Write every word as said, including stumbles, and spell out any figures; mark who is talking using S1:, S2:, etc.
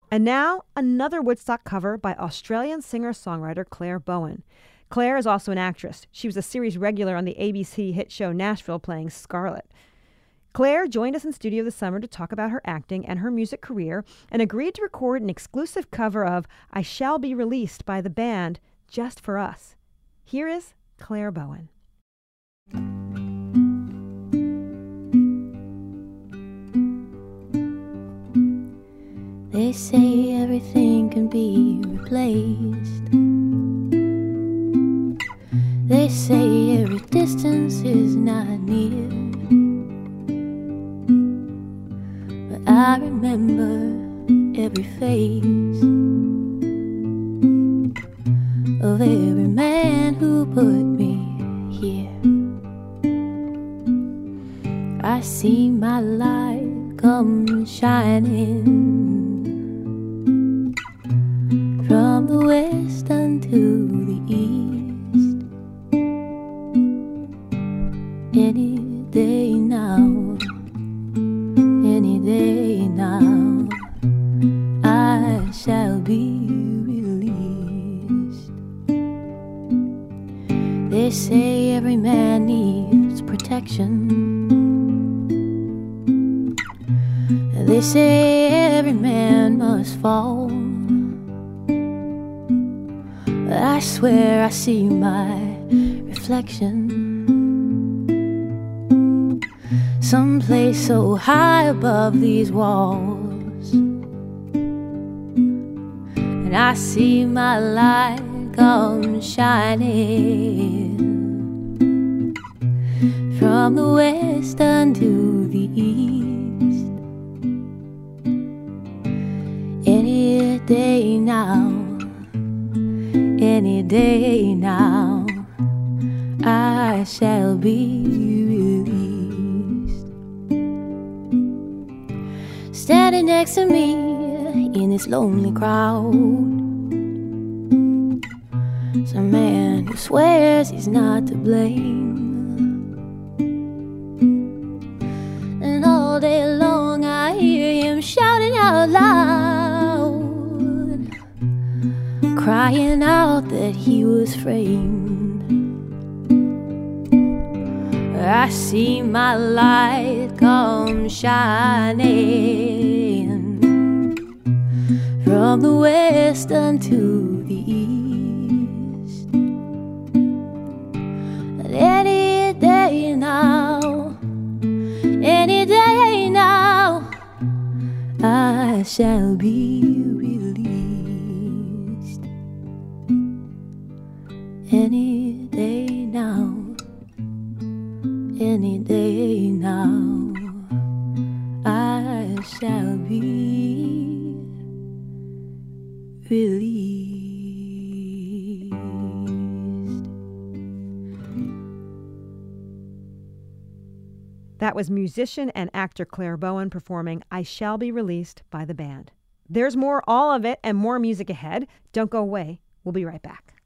S1: And now, another Woodstock cover by Australian singer-songwriter Claire Bowen. Claire is also an actress. She was a series regular on the A B C hit show Nashville playing Scarlett. Claire joined us in studio this summer to talk about her acting and her music career and agreed to record an exclusive cover of I Shall Be Released by the band just for us. Here is Claire Bowen.
S2: They say everything can be replaced. They say every distance is not near. But I remember every face of every man who put me here. I see my light come shining from the west unto the east. Any day now, any day now, I shall be released. They say every man needs protection. They say every man must fall. But I swear I see my reflection someplace so high above these walls. And I see my light come shining from the west unto the east. Any day now, any day now, I shall be released. Standing next to me in this lonely crowd, some man who swears he's not to blame. And all day long I hear him shouting out loud, crying out that he was framed. I see my light come shining from the west unto the east. And any day now, any day now, I shall be released. Any day now, any day now, I shall be released.
S1: That was musician and actor Claire Bowen performing I Shall Be Released by the band. There's more, all of it, and more music ahead. Don't go away. We'll be right back.